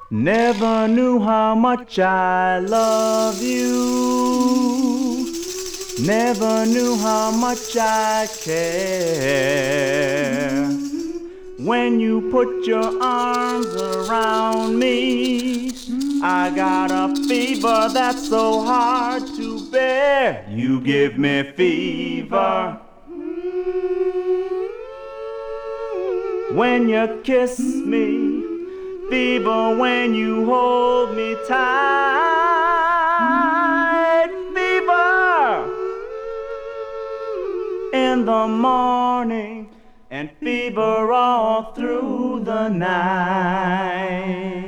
Never knew how much I love you. Never knew how much I care. When you put your arms around me, I got a fever that's so hard to bear. You give me fever. When you kiss me, fever when you hold me tight, fever in the morning, and fever all through the night.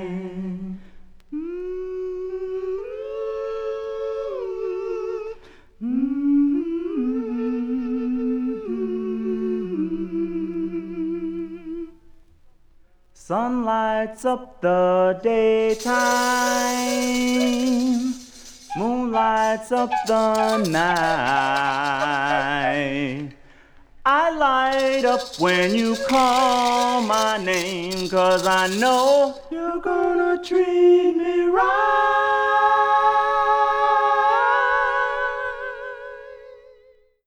Sun lights up the daytime, moon lights up the night. I light up when you call my name, 'cause I know you're gonna treat me right.